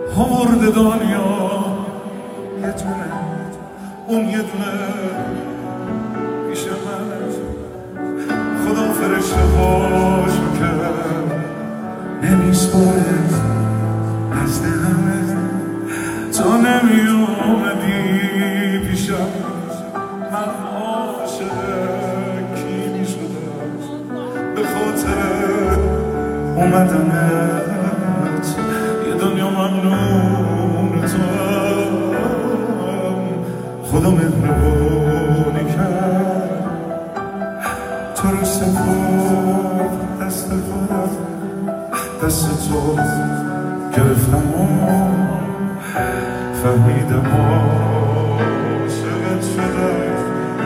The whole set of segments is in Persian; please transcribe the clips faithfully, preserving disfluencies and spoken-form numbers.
آورده دنیا یه دونه، اون یه دونه پیش من. خدا فرشته هاشو کرد نمیسپارد از همه. تا نمی اومدی پیشم من عاشق کی می شدم. به خاطر اومدنت یه دنیا ممنون تو هم. خدا مهربونی کرد تو رو سپرد دست خودم. دست تو گرفتم و فهمیدم عاشقت شدم.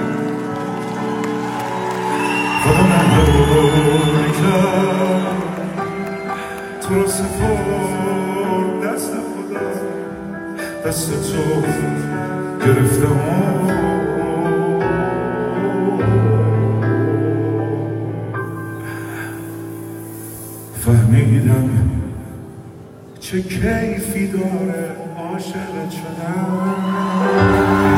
خدا مهربونی کرد تو رو سپرد دست خودم. دست تو گرفتم و فهمیدم چه کیفی داره عاشقت شدم.